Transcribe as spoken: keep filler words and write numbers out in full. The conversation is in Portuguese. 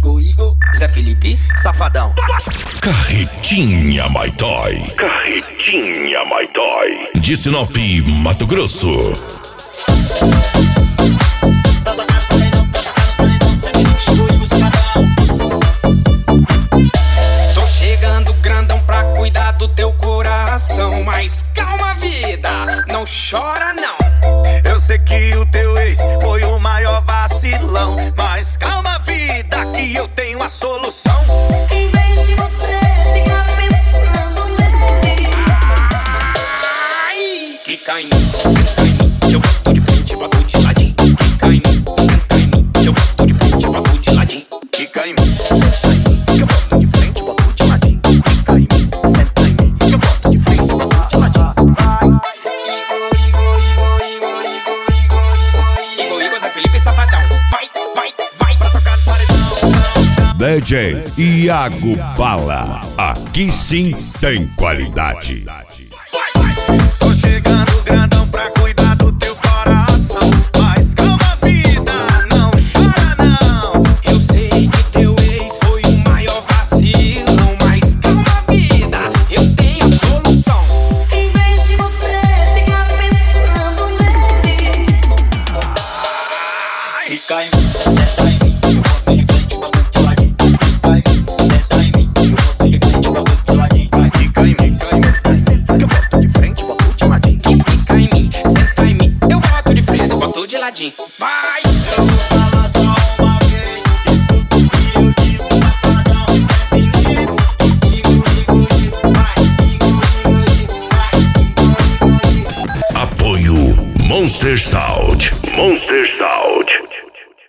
Igor, Igor, Zé Felipe, Safadão. Carretinha My Toy. Carretinha My Toy. De Sinop, Mato Grosso. Tô chegando grandão pra cuidar do teu coração. Mas calma, vida, não chora não. Eu sei que o teu ex foi o maior vacilão, mas calma, vida, que eu tenho a solução. Em vez de você ficar pensando nele, Ai, quica em mim, senta em mim, que eu boto de frente e boto de ladinho. Quica em mim, senta em mim, que eu boto de frente e boto de ladinho. Quica em mim, senta em mim, que eu boto de frente e boto de ladinho. Quica em mim, senta em mim, que eu boto de frente e boto de ladinho. Igor, Igor, Zé Felipe, Safadão. Vai, vai, vai pra tocar no paredão. D J Iago Bala. Aqui sim tem qualidade. Tô chegando grandão pra cuidar do teu coração, mas calma, vida, não chora não. Eu sei que teu ex foi o maior vacilão, mas calma, vida, eu tenho a solução. em vez de você ficar pensando nele, Quica em mim, senta em mim, que eu boto de frente e boto de ladinho. Quica em mim, senta em mim, que eu boto de frente e boto de ladinho. Quica em mim, senta em mim, que eu boto de frente e boto de ladinho. Quica em mim, senta em mim, eu boto de frente, boto de ladinho. Vai! Eu vou falar só uma vez, escuta o que eu digo, Safadão, Zé Felipe, Igor, Igor, Igor, vai, Igor, Igor, Igor, vai, Igor, Igor, Igor. Apoio Monster Sound.